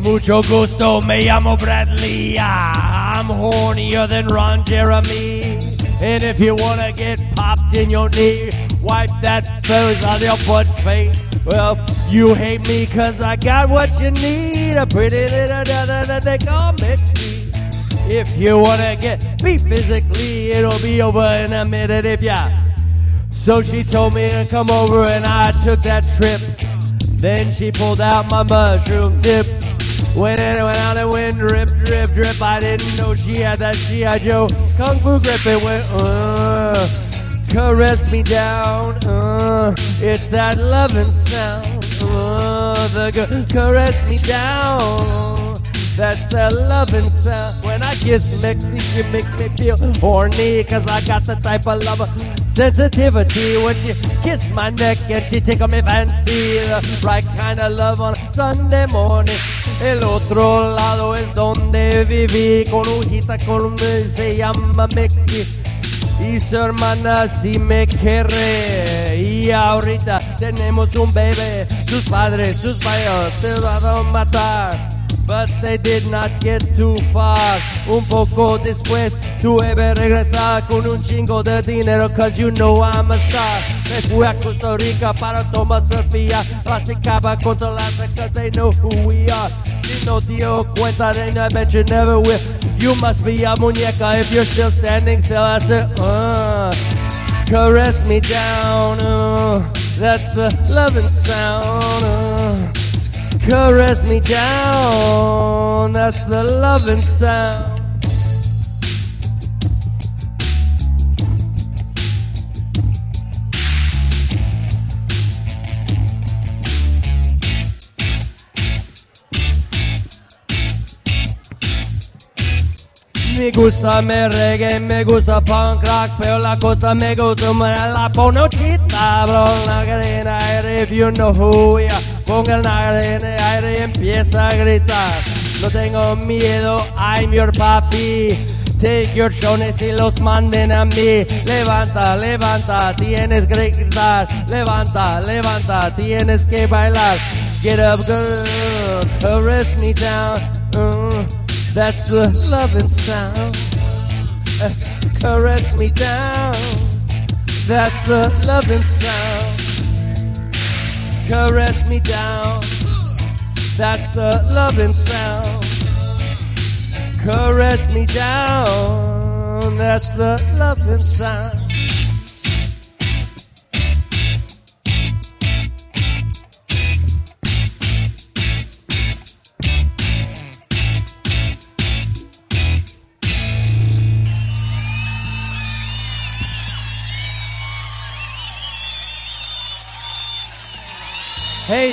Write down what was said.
Mucho gusto, me llamo Bradley. I'm hornier than Ron Jeremy. And if you wanna get popped in your knee, wipe that fuzz on your butt face. Well, you hate me cause I got what you need. A pretty little that they call Mixie. If you wanna get beat physically, it'll be over in a minute if ya. So she told me to come over and I took that trip. Then she pulled out my mushroom tip. Went out and went drip, drip, drip. I didn't know she had that G.I. Joe Kung Fu grip. It went, caress me down, it's that loving sound, caress me down, that's that loving sound. When I kiss Mixie, she makes me feel horny, cause I got the type of lover sensitivity. When she kiss my neck and she tickle me fancy, the right kind of love on a Sunday morning. El otro lado es donde viví, con un hita con un se llama Mixie. Y su hermana sí me quiere. Y ahorita tenemos un bebé. Sus padres se van a matar. But they did not get too far. Un poco después tuve regresar con un chingo de dinero, cause you know I'm a star. Me fui a Costa Rica para tomar surfía. Platicaba con todas las cause they know who we are. Si no dio cuenta, then I bet you never will. You must be a muñeca if you're still standing still. I said, caress me down, that's a loving sound. Caress me down, that's the loving sound. Me gusta me reggae, me gusta punk rock, pero la cosa me gusta más la ponochita, bro. La cadena aire, if you know who we are. Ponga el aire en el aire y empieza a gritar. No tengo miedo, I'm your papi. Take your chones y los manden a mí. Levanta, levanta, tienes que gritar. Levanta, levanta, tienes que bailar. Get up, girl, caress me down. That's the loving sound. Caress me down. That's the loving sound. Caress me down. That's the loving sound. Caress me down. That's the loving sound. Hey.